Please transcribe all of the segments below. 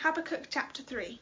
Habakkuk chapter 3.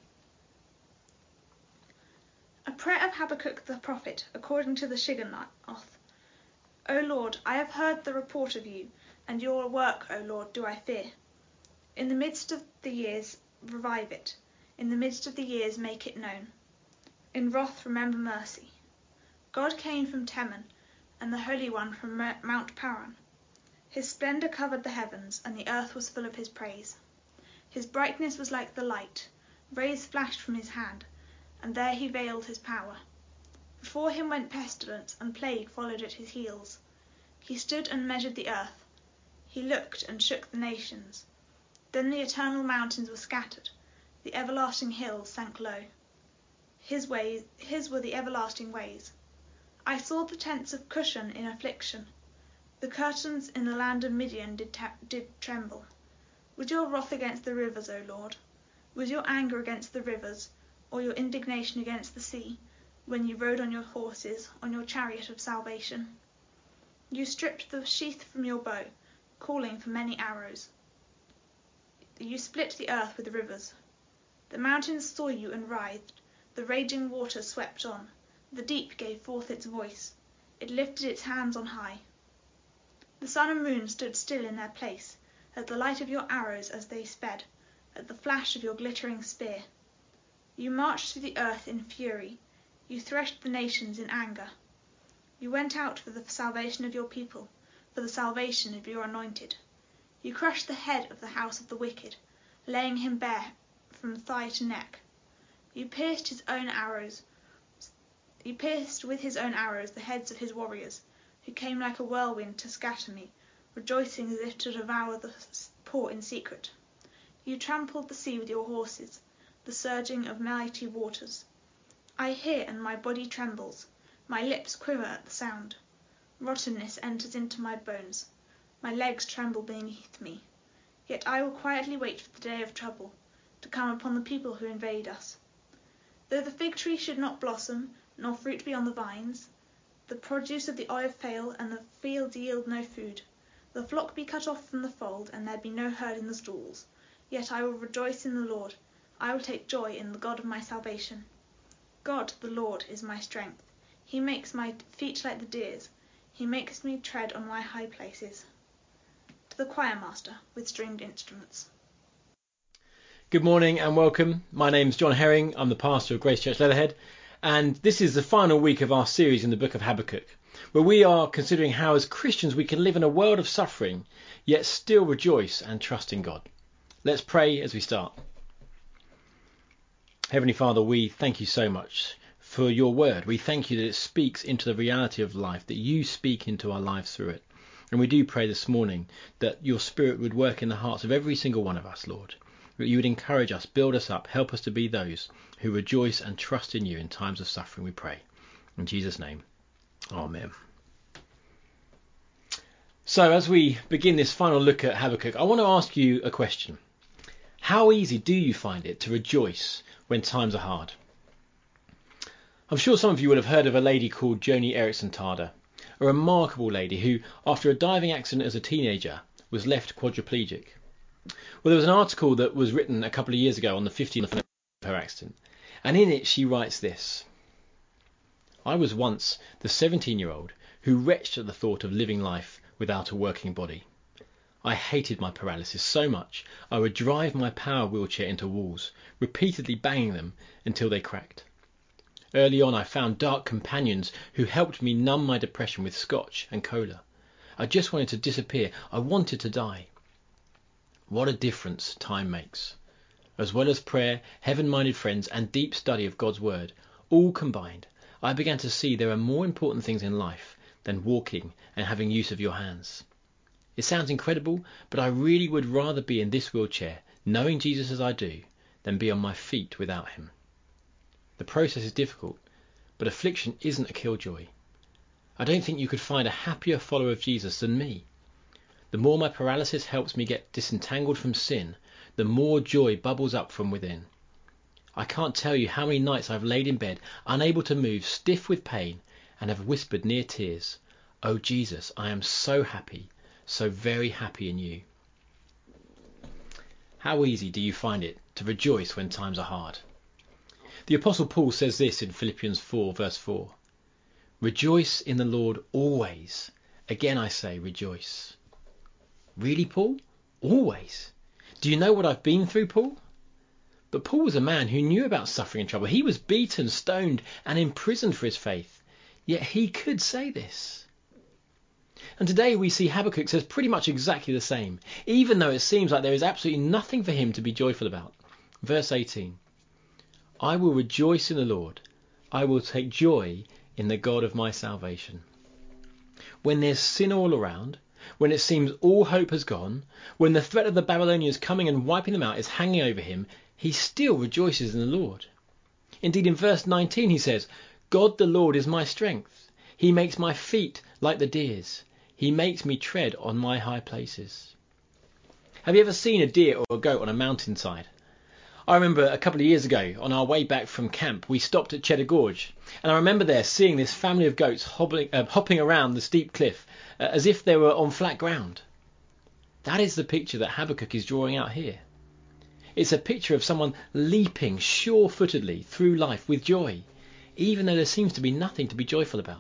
A prayer of Habakkuk the prophet, according to the Shigionoth. O Lord, I have heard the report of you, and your work, O Lord, do I fear. In the midst of the years revive it, in the midst of the years make it known. In wrath remember mercy. God came from Teman, and the Holy One from Mount Paran. His splendor covered the heavens, and the earth was full of his praise. His brightness was like the light, rays flashed from his hand, and there he veiled his power. Before him went pestilence, and plague followed at his heels. He stood and measured the earth. He looked and shook the nations. Then the eternal mountains were scattered, the everlasting hills sank low. His were the everlasting ways. I saw the tents of Cushan in affliction. The curtains in the land of Midian did tremble. Was your wrath against the rivers, O Lord? Was your anger against the rivers, or your indignation against the sea, when you rode on your horses, on your chariot of salvation? You stripped the sheath from your bow, calling for many arrows. You split the earth with rivers. The mountains saw you and writhed. The raging waters swept on. The deep gave forth its voice. It lifted its hands on high. The sun and moon stood still in their place, at the light of your arrows as they sped, at the flash of your glittering spear. You marched through the earth in fury. You threshed the nations in anger. You went out for the salvation of your people, for the salvation of your anointed. You crushed the head of the house of the wicked, laying him bare from thigh to neck. You pierced with his own arrows the heads of his warriors, who came like a whirlwind to scatter me, rejoicing as if to devour the poor in secret. You trampled the sea with your horses, the surging of mighty waters. I hear, and my body trembles. My lips quiver at the sound. Rottenness enters into my bones. My legs tremble beneath me. Yet I will quietly wait for the day of trouble, to come upon the people who invade us. Though the fig tree should not blossom, nor fruit be on the vines, the produce of the olive fail, and the fields yield no food, the flock be cut off from the fold, and there be no herd in the stalls, yet I will rejoice in the Lord. I will take joy in the God of my salvation. God, the Lord, is my strength. He makes my feet like the deer's. He makes me tread on my high places. To the choir master with stringed instruments. Good morning and welcome. My name's John Herring. I'm the pastor of Grace Church Leatherhead, and this is the final week of our series in the book of Habakkuk, where we are considering how as Christians we can live in a world of suffering, yet still rejoice and trust in God. Let's pray as we start. Heavenly Father, we thank you so much for your word. We thank you that it speaks into the reality of life, that you speak into our lives through it. And we do pray this morning that your Spirit would work in the hearts of every single one of us, Lord. That you would encourage us, build us up, help us to be those who rejoice and trust in you in times of suffering, we pray. In Jesus' name, amen. So as we begin this final look at Habakkuk, I want to ask you a question. How easy do you find it to rejoice when times are hard? I'm sure some of you will have heard of a lady called Joni Eareckson Tada, a remarkable lady who, after a diving accident as a teenager, was left quadriplegic. Well, there was an article that was written a couple of years ago on the 50th of her accident, and in it she writes this: I was once the 17-year-old who retched at the thought of living life without a working body. I hated my paralysis so much I would drive my power wheelchair into walls, repeatedly banging them until they cracked. Early on I found dark companions who helped me numb my depression with scotch and cola. I just wanted to disappear. I wanted to die. What a difference time makes. As well as prayer, heaven-minded friends and deep study of God's word, all combined, I began to see there are more important things in life than walking and having use of your hands. It sounds incredible, but I really would rather be in this wheelchair, knowing Jesus as I do, than be on my feet without him. The process is difficult, but affliction isn't a killjoy. I don't think you could find a happier follower of Jesus than me. The more my paralysis helps me get disentangled from sin, the more joy bubbles up from within. I can't tell you how many nights I've laid in bed, unable to move, stiff with pain, and have whispered near tears, "Oh Jesus, I am so happy, so very happy in you." How easy do you find it to rejoice when times are hard? The Apostle Paul says this in Philippians 4 verse 4. Rejoice in the Lord always. Again I say rejoice. Really, Paul? Always? Do you know what I've been through, Paul? But Paul was a man who knew about suffering and trouble. He was beaten, stoned and imprisoned for his faith. Yet he could say this. And today we see Habakkuk says pretty much exactly the same, even though it seems like there is absolutely nothing for him to be joyful about. Verse 18. I will rejoice in the Lord. I will take joy in the God of my salvation. When there's sin all around, when it seems all hope has gone, when the threat of the Babylonians coming and wiping them out is hanging over him, he still rejoices in the Lord. Indeed, in verse 19 he says, God the Lord is my strength. He makes my feet like the deer's. He makes me tread on my high places. Have you ever seen a deer or a goat on a mountainside? I remember a couple of years ago, on our way back from camp, we stopped at Cheddar Gorge, and I remember there seeing this family of goats hopping around the steep cliff as if they were on flat ground. That is the picture that Habakkuk is drawing out here. It's a picture of someone leaping sure-footedly through life with joy, even though there seems to be nothing to be joyful about.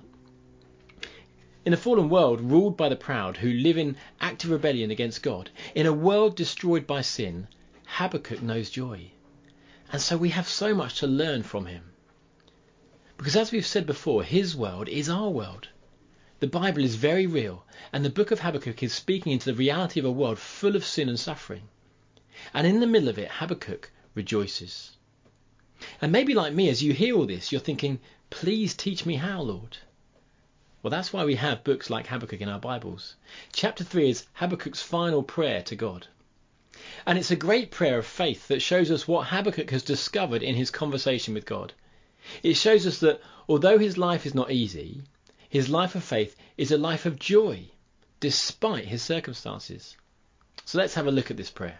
In a fallen world ruled by the proud who live in active rebellion against God, in a world destroyed by sin, Habakkuk knows joy. And so we have so much to learn from him. Because as we've said before, his world is our world. The Bible is very real, and the book of Habakkuk is speaking into the reality of a world full of sin and suffering. And in the middle of it, Habakkuk rejoices. And maybe like me, as you hear all this, you're thinking, please teach me how, Lord. Well, that's why we have books like Habakkuk in our Bibles. Chapter 3 is Habakkuk's final prayer to God. And it's a great prayer of faith that shows us what Habakkuk has discovered in his conversation with God. It shows us that although his life is not easy, his life of faith is a life of joy, despite his circumstances. So let's have a look at this prayer.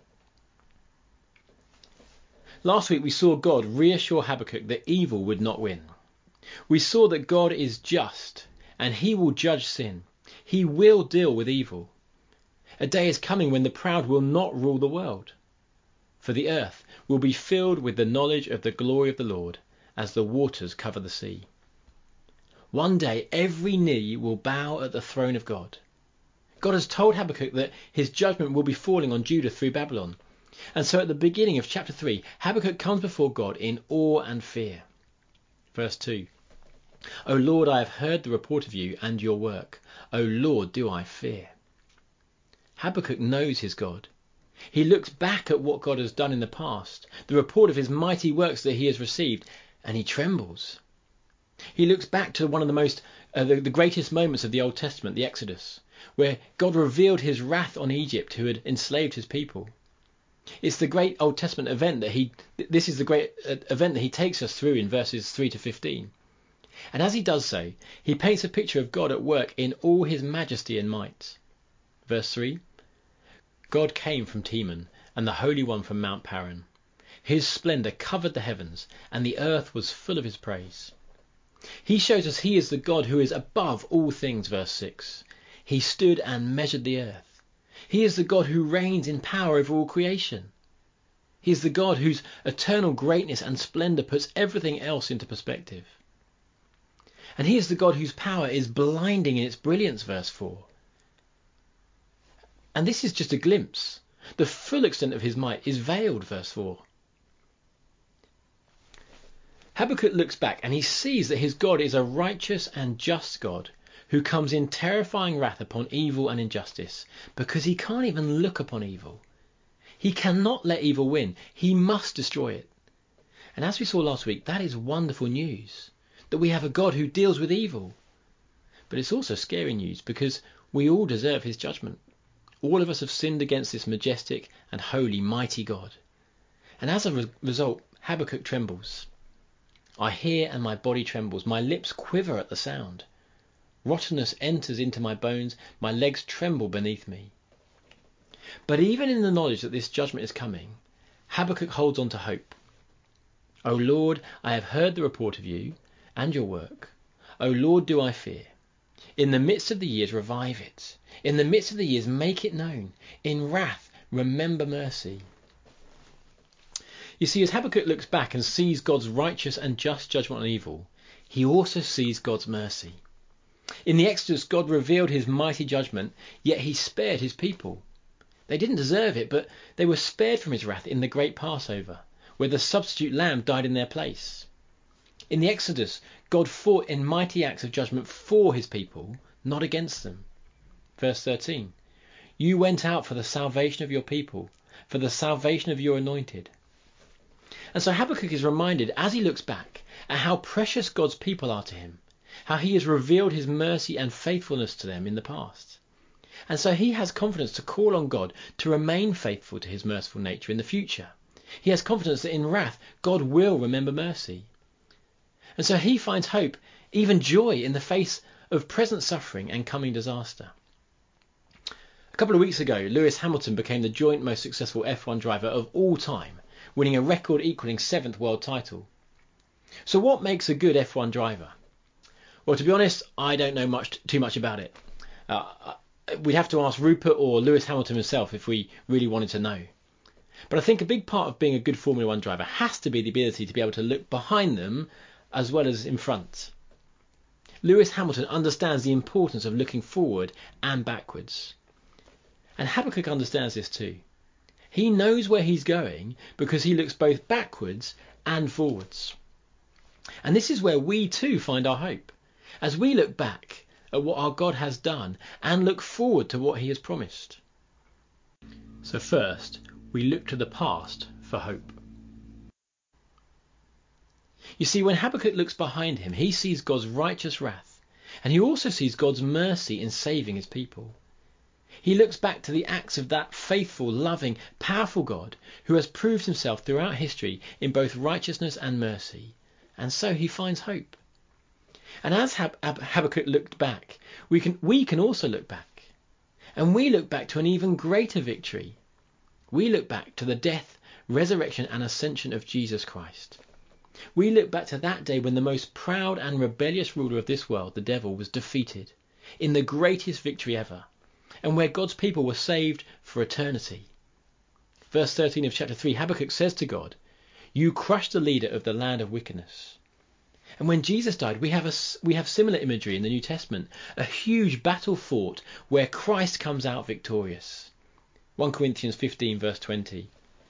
Last week we saw God reassure Habakkuk that evil would not win. We saw that God is just and he will judge sin. He will deal with evil. A day is coming when the proud will not rule the world. For the earth will be filled with the knowledge of the glory of the Lord as the waters cover the sea. One day every knee will bow at the throne of God. God has told Habakkuk that his judgment will be falling on Judah through Babylon. And so at the beginning of chapter 3, Habakkuk comes before God in awe and fear. Verse 2. O Lord, I have heard the report of you and your work. O Lord, do I fear. Habakkuk knows his God. He looks back at what God has done in the past, the report of his mighty works that he has received, and he trembles. He looks back to one of the greatest moments of the Old Testament, the Exodus, where God revealed his wrath on Egypt, who had enslaved his people. It's the great Old Testament event this is the great event that he takes us through in verses 3 to 15. And as he does so, he paints a picture of God at work in all his majesty and might. Verse 3. God came from Teman, and the Holy One from Mount Paran. His splendour covered the heavens, and the earth was full of his praise. He shows us he is the God who is above all things, verse 6. He stood and measured the earth. He is the God who reigns in power over all creation. He is the God whose eternal greatness and splendour puts everything else into perspective. And he is the God whose power is blinding in its brilliance, verse 4. And this is just a glimpse. The full extent of his might is veiled, verse 4. Habakkuk looks back and he sees that his God is a righteous and just God who comes in terrifying wrath upon evil and injustice, because he can't even look upon evil. He cannot let evil win. He must destroy it. And as we saw last week, that is wonderful news, that we have a God who deals with evil. But it's also scary news, because we all deserve his judgment. All of us have sinned against this majestic and holy, mighty God. And as a result, Habakkuk trembles. I hear and my body trembles. My lips quiver at the sound. Rottenness enters into my bones. My legs tremble beneath me. But even in the knowledge that this judgment is coming, Habakkuk holds on to hope. O Lord, I have heard the report of you and your work. O Lord, do I fear. In the midst of the years, revive it. In the midst of the years, make it known. In wrath, remember mercy. You see, as Habakkuk looks back and sees God's righteous and just judgment on evil, he also sees God's mercy. In the Exodus, God revealed his mighty judgment, yet he spared his people. They didn't deserve it, but they were spared from his wrath in the great Passover, where the substitute lamb died in their place. In the Exodus, God fought in mighty acts of judgment for his people, not against them. Verse 13, you went out for the salvation of your people, for the salvation of your anointed. And so Habakkuk is reminded, as he looks back, at how precious God's people are to him, how he has revealed his mercy and faithfulness to them in the past. And so he has confidence to call on God to remain faithful to his merciful nature in the future. He has confidence that in wrath, God will remember mercy. And so he finds hope, even joy, in the face of present suffering and coming disaster. A couple of weeks ago, Lewis Hamilton became the joint most successful F1 driver of all time, winning a record equaling 7th world title. So what makes a good F1 driver? Well, to be honest, I don't know too much about it. We'd have to ask Rupert or Lewis Hamilton himself if we really wanted to know. But I think a big part of being a good Formula 1 driver has to be the ability to be able to look behind them as well as in front. Lewis Hamilton understands the importance of looking forward and backwards. And Habakkuk understands this too. He knows where he's going because he looks both backwards and forwards. And this is where we too find our hope, as we look back at what our God has done and look forward to what he has promised. So first, we look to the past for hope. You see, when Habakkuk looks behind him, he sees God's righteous wrath, and he also sees God's mercy in saving his people. He looks back to the acts of that faithful, loving, powerful God who has proved himself throughout history in both righteousness and mercy, and so he finds hope. And as Habakkuk looked back, we can also look back, and we look back to an even greater victory. We look back to the death, resurrection and ascension of Jesus Christ. We look back to that day when the most proud and rebellious ruler of this world, the devil, was defeated in the greatest victory ever, and where God's people were saved for eternity. Verse 13 of chapter 3, Habakkuk says to God, you crushed the leader of the land of wickedness. And when Jesus died, we have similar imagery in the New Testament, a huge battle fought where Christ comes out victorious. 1 Corinthians 15 verse 20.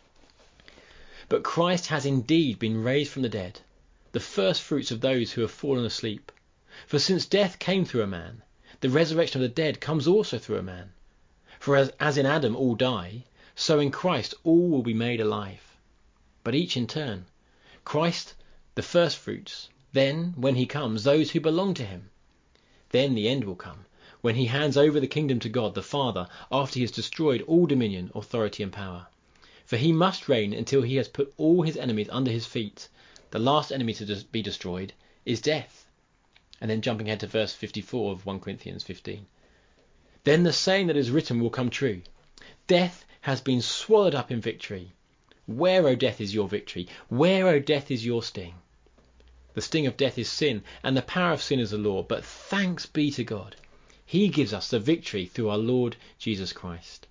But Christ has indeed been raised from the dead, the first fruits of those who have fallen asleep. For since death came through a man, the resurrection of the dead comes also through a man. For as in Adam all die, so in Christ all will be made alive. But each in turn. Christ, the first fruits, then, when he comes, those who belong to him. Then the end will come, when he hands over the kingdom to God the Father, after he has destroyed all dominion, authority and power. For he must reign until he has put all his enemies under his feet. The last enemy to be destroyed is death. And then jumping ahead to verse 54 of 1 Corinthians 15. Then the saying that is written will come true. Death has been swallowed up in victory. Where, O death, is your victory? Where, O death, is your sting? The sting of death is sin, and the power of sin is the law. But thanks be to God. He gives us the victory through our Lord Jesus Christ.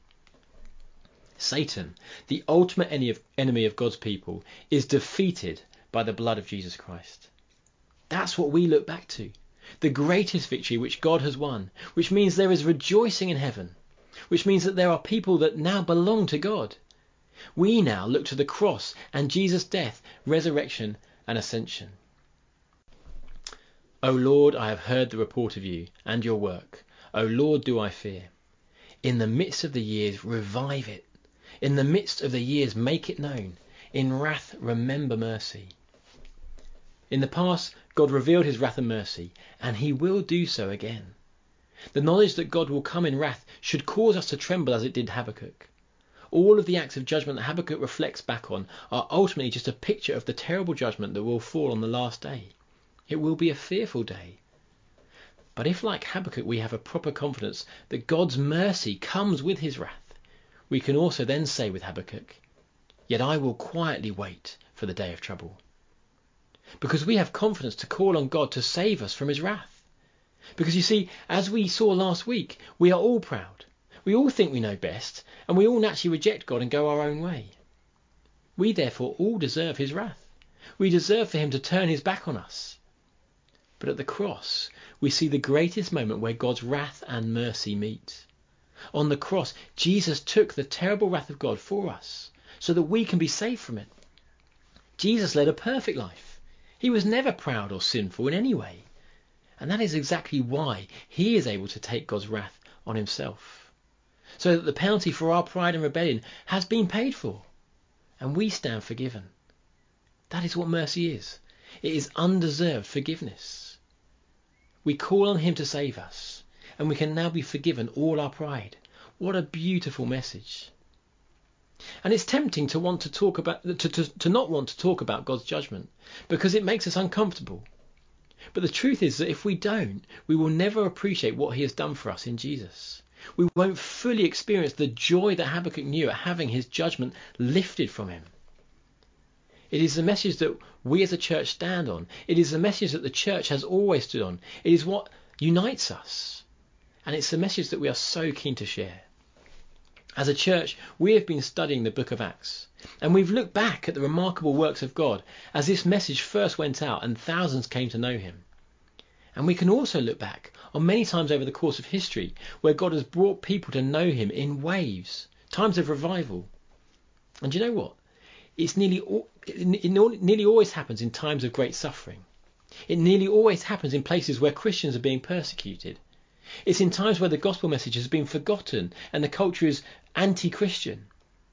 Satan, the ultimate enemy of God's people, is defeated by the blood of Jesus Christ. That's what we look back to. The greatest victory which God has won, which means there is rejoicing in heaven, which means that there are people that now belong to God. We now look to the cross and Jesus' death, resurrection and ascension. O Lord, I have heard the report of you and your work. O Lord, do I fear. In the midst of the years, revive it. In the midst of the years, make it known. In wrath, remember mercy. In the past, God revealed his wrath and mercy, and he will do so again. The knowledge that God will come in wrath should cause us to tremble as it did Habakkuk. All of the acts of judgment that Habakkuk reflects back on are ultimately just a picture of the terrible judgment that will fall on the last day. It will be a fearful day. But if, like Habakkuk, we have a proper confidence that God's mercy comes with his wrath, we can also then say with Habakkuk, yet I will quietly wait for the day of trouble. Because we have confidence to call on God to save us from his wrath. Because you see, as we saw last week, we are all proud. We all think we know best, and we all naturally reject God and go our own way. We therefore all deserve his wrath. We deserve for him to turn his back on us. But at the cross, we see the greatest moment where God's wrath and mercy meet. On the cross, Jesus took the terrible wrath of God for us so that we can be saved from it. Jesus led a perfect life. He was never proud or sinful in any way. And that is exactly why he is able to take God's wrath on himself. So that the penalty for our pride and rebellion has been paid for. And we stand forgiven. That is what mercy is. It is undeserved forgiveness. We call on him to save us, and we can now be forgiven all our pride. What a beautiful message. And it's tempting to want to talk about to not want to talk about God's judgment, because it makes us uncomfortable. But the truth is that if we don't, we will never appreciate what he has done for us in Jesus. We won't fully experience the joy that Habakkuk knew at having his judgment lifted from him. It is the message that we as a church stand on. It is the message that the church has always stood on. It is what unites us. And it's the message that we are so keen to share. As a church, we have been studying the book of Acts. And we've looked back at the remarkable works of God as this message first went out and thousands came to know him. And we can also look back on many times over the course of history where God has brought people to know him in waves, times of revival. And you know what? It nearly always happens in times of great suffering. It nearly always happens in places where Christians are being persecuted. It's in times where the gospel message has been forgotten and the culture is anti-Christian.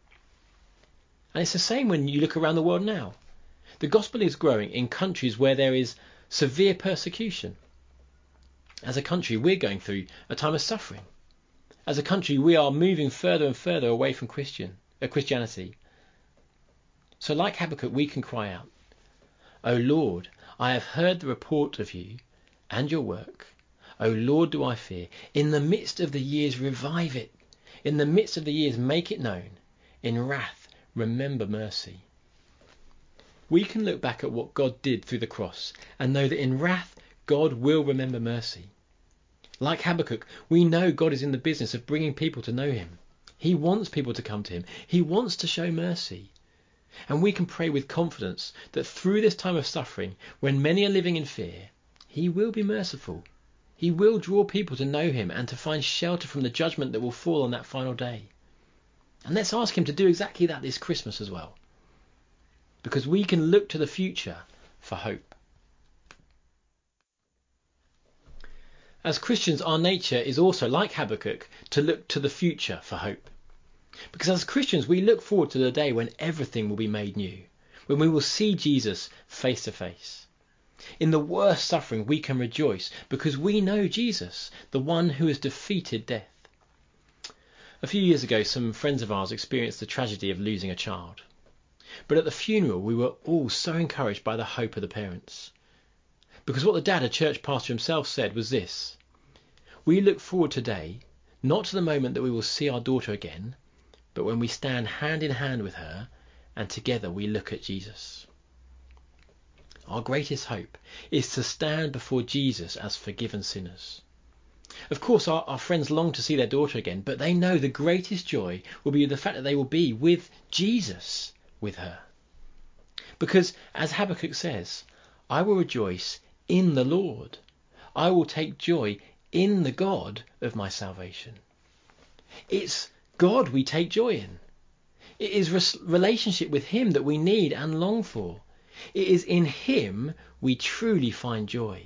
And it's the same when you look around the world now. The gospel is growing in countries where there is severe persecution. As a country, we're going through a time of suffering. As a country, we are moving further and further away from Christianity. So like Habakkuk, we can cry out, O Lord, I have heard the report of you and your work. O Lord, do I fear. In the midst of the years, revive it. In the midst of the years, make it known. In wrath, remember mercy. We can look back at what God did through the cross and know that in wrath, God will remember mercy. Like Habakkuk, we know God is in the business of bringing people to know him. He wants people to come to him. He wants to show mercy. And we can pray with confidence that through this time of suffering, when many are living in fear, he will be merciful. He will draw people to know him and to find shelter from the judgment that will fall on that final day. And let's ask him to do exactly that this Christmas as well. Because we can look to the future for hope. As Christians, our nature is also, like Habakkuk, to look to the future for hope. Because as Christians, we look forward to the day when everything will be made new, when we will see Jesus face to face. In the worst suffering, we can rejoice because we know Jesus, the one who has defeated death. A few years ago, some friends of ours experienced the tragedy of losing a child. But at the funeral, we were all so encouraged by the hope of the parents. Because what the dad, a church pastor himself, said was this: we look forward today, not to the moment that we will see our daughter again, but when we stand hand in hand with her and together we look at Jesus. Our greatest hope is to stand before Jesus as forgiven sinners. Of course, our friends long to see their daughter again, but they know the greatest joy will be the fact that they will be with Jesus with her. Because, as Habakkuk says, I will rejoice in the Lord. I will take joy in the God of my salvation. It's God we take joy in. It is relationship with him that we need and long for. It is in him we truly find joy.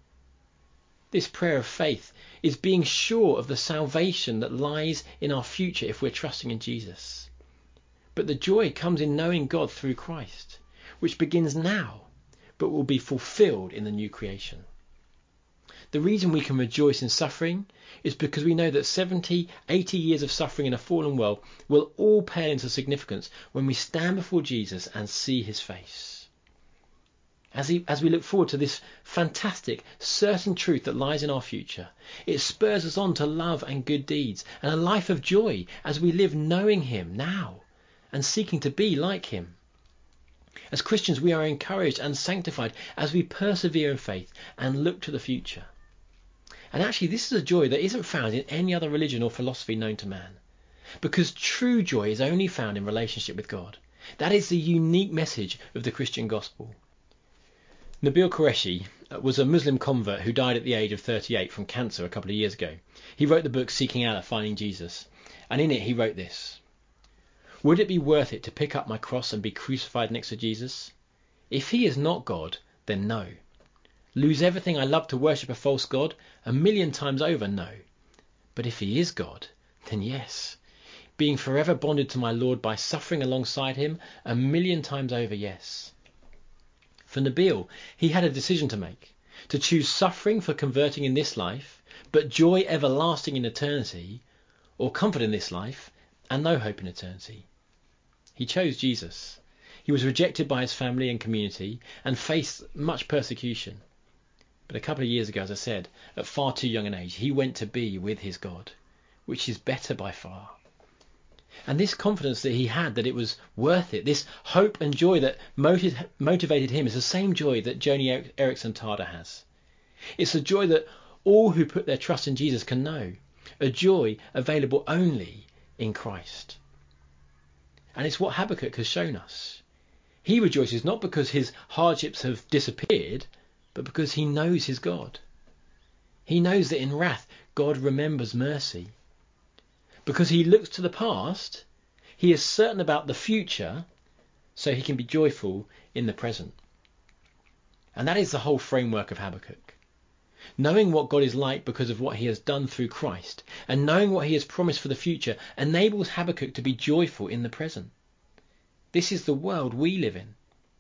This prayer of faith is being sure of the salvation that lies in our future if we're trusting in Jesus. But the joy comes in knowing God through Christ, which begins now, but will be fulfilled in the new creation. The reason we can rejoice in suffering is because we know that 70, 80 years of suffering in a fallen world will all pale into significance when we stand before Jesus and see his face. As we look forward to this fantastic, certain truth that lies in our future, it spurs us on to love and good deeds and a life of joy as we live knowing him now and seeking to be like him. As Christians, we are encouraged and sanctified as we persevere in faith and look to the future. And actually, this is a joy that isn't found in any other religion or philosophy known to man. Because true joy is only found in relationship with God. That is the unique message of the Christian gospel. Nabil Qureshi was a Muslim convert who died at the age of 38 from cancer a couple of years ago. He wrote the book Seeking Allah, Finding Jesus, and in it he wrote this: "Would it be worth it to pick up my cross and be crucified next to Jesus? If he is not God, then no. Lose everything I love to worship a false God? 1,000,000 times over, no. But if he is God, then yes. Being forever bonded to my Lord by suffering alongside him? 1,000,000 times over, yes." For Nabil, he had a decision to make, to choose suffering for converting in this life, but joy everlasting in eternity, or comfort in this life and no hope in eternity. He chose Jesus. He was rejected by his family and community and faced much persecution. But a couple of years ago, as I said, at far too young an age, he went to be with his God, which is better by far. And this confidence that he had that it was worth it, this hope and joy that motivated him, is the same joy that Joni Eareckson Tada has. It's a joy that all who put their trust in Jesus can know, a joy available only in Christ. And it's what Habakkuk has shown us. He rejoices not because his hardships have disappeared, but because he knows his God. He knows that in wrath, God remembers mercy. Because he looks to the past, he is certain about the future, so he can be joyful in the present. And that is the whole framework of Habakkuk. Knowing what God is like because of what he has done through Christ, and knowing what he has promised for the future, enables Habakkuk to be joyful in the present. This is the world we live in.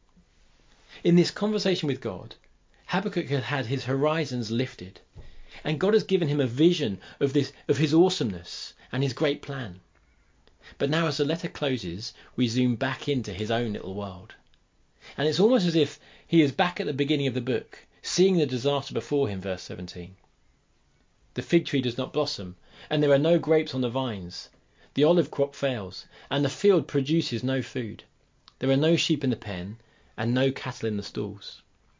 In this conversation with God, Habakkuk has had his horizons lifted, and God has given him a vision of his awesomeness and his great plan. But now as the letter closes, we zoom back into his own little world. And it's almost as if he is back at the beginning of the book, seeing the disaster before him, verse 17. The fig tree does not blossom, and there are no grapes on the vines. The olive crop fails, and the field produces no food. There are no sheep in the pen, and no cattle in the stalls.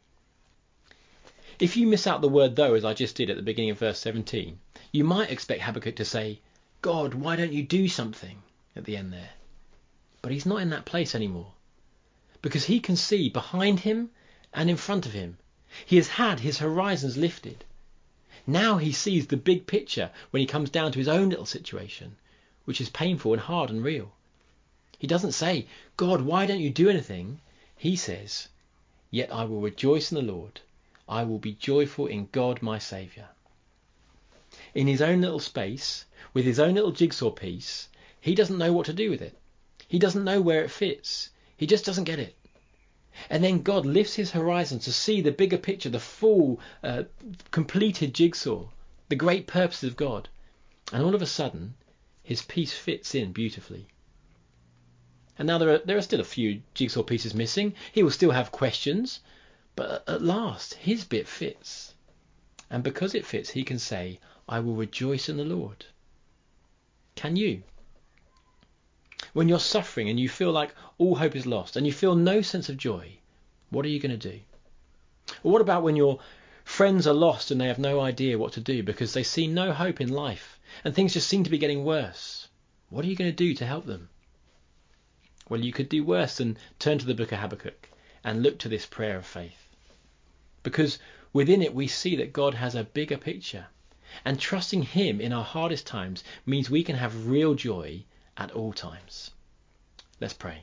If you miss out the word though, as I just did at the beginning of verse 17, you might expect Habakkuk to say, "God, why don't you do something?" at the end there. But he's not in that place anymore, because he can see behind him and in front of him. He has had his horizons lifted. Now he sees the big picture when he comes down to his own little situation, which is painful and hard and real. He doesn't say, "God, why don't you do anything?" He says, "Yet I will rejoice in the Lord. I will be joyful in God my Saviour." In his own little space, with his own little jigsaw piece, he doesn't know what to do with it. He doesn't know where it fits. He just doesn't get it. And then God lifts his horizon to see the bigger picture, the full, completed jigsaw, the great purposes of God. And all of a sudden, his piece fits in beautifully. And now there are still a few jigsaw pieces missing. He will still have questions, but at last his bit fits. And because it fits, he can say, "I will rejoice in the Lord." Can you? When you're suffering and you feel like all hope is lost and you feel no sense of joy, what are you going to do? Or what about when your friends are lost and they have no idea what to do because they see no hope in life and things just seem to be getting worse? What are you going to do to help them? Well, you could do worse than turn to the book of Habakkuk and look to this prayer of faith. Because within it we see that God has a bigger picture, and trusting him in our hardest times means we can have real joy at all times. Let's pray.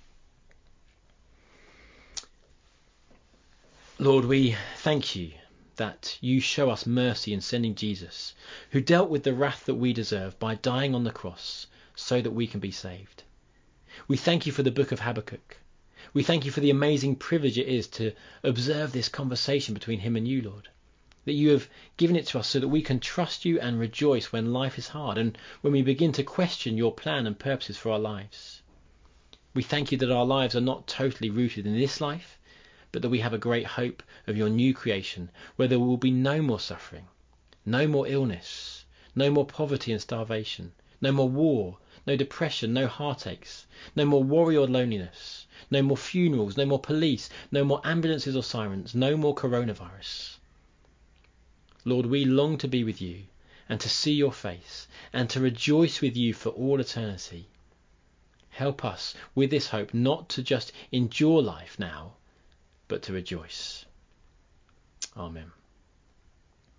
Lord, we thank you that you show us mercy in sending Jesus, who dealt with the wrath that we deserve by dying on the cross so that we can be saved. We thank you for the book of Habakkuk. We thank you for the amazing privilege it is to observe this conversation between him and you, Lord. That you have given it to us so that we can trust you and rejoice when life is hard and when we begin to question your plan and purposes for our lives. We thank you that our lives are not totally rooted in this life, but that we have a great hope of your new creation, where there will be no more suffering, no more illness, no more poverty and starvation, no more war, no depression, no heartaches, no more worry or loneliness, no more funerals, no more police, no more ambulances or sirens, no more coronavirus. Lord, we long to be with you and to see your face and to rejoice with you for all eternity. Help us with this hope not to just endure life now, but to rejoice. Amen.